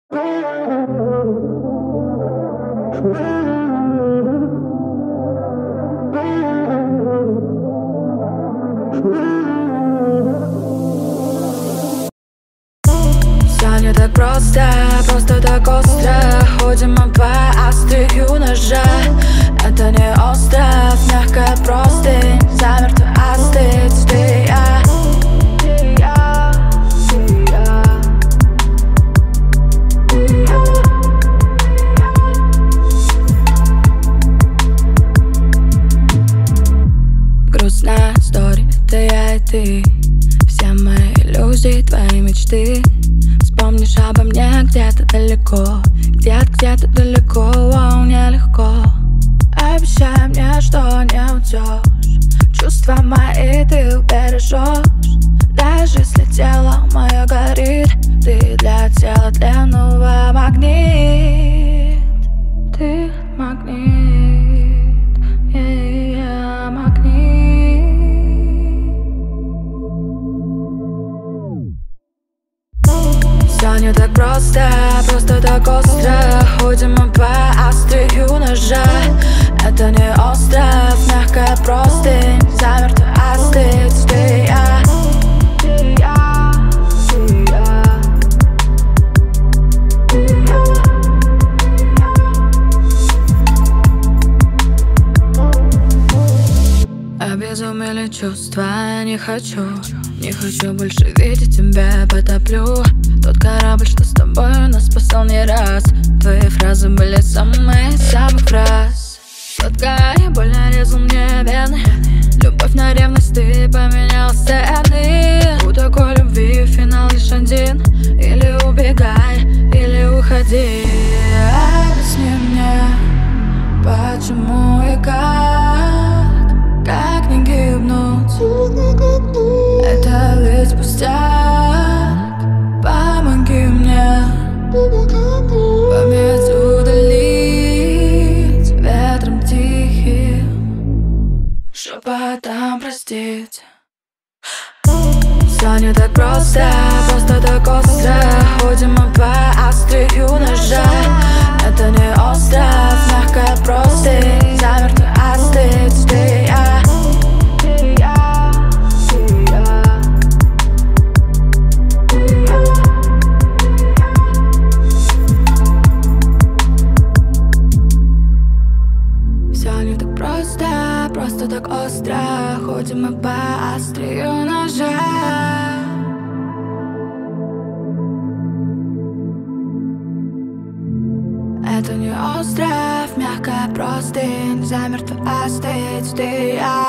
Всё не так просто, просто так остро. Ходим мы по острию ножа. Это не остров, мягкая простынь. Замертво остыть, ты и я. Грустная история, это я и ты. Все мои иллюзии, твои мечты. Вспомнишь обо мне где-то далеко, где-то далеко, нелегко. Обещай мне, что не уйдешь. Чувства мои ты убережешь. Даже если тело мое горит, ты для тела длинного магнит. Ты магнит, магнит. Всё не так просто, просто так остро. Ходим мы по острию ножа. Это не остров, мягкая простынь. Замертво остыть, ты и я. Обезумели чувства, я не хочу больше видеть тебя, потоплю тот корабль, что с тобой нас спасал не раз. Твои фразы были самые из самых фраз. Сладкая боль нарезал мне вены. Любовь на ревность, ты поменял сцены. У такой любви финал лишь один. Или убегай, или уходи. Объясни мне, почему и как не гибнуть. Это ведь пустяк. Помоги мне память удалить ветром тихим, шепотом простить. Всё не так просто, просто так остро. Ходим мы по острию ножа. Это не остров, мягкая простынь. Замертво остыть, ты и я. Всё не так просто, просто так остро. Ходим мы по острию ножа. Это не остров, мягкая простынь. Замертво остыть, ты и я.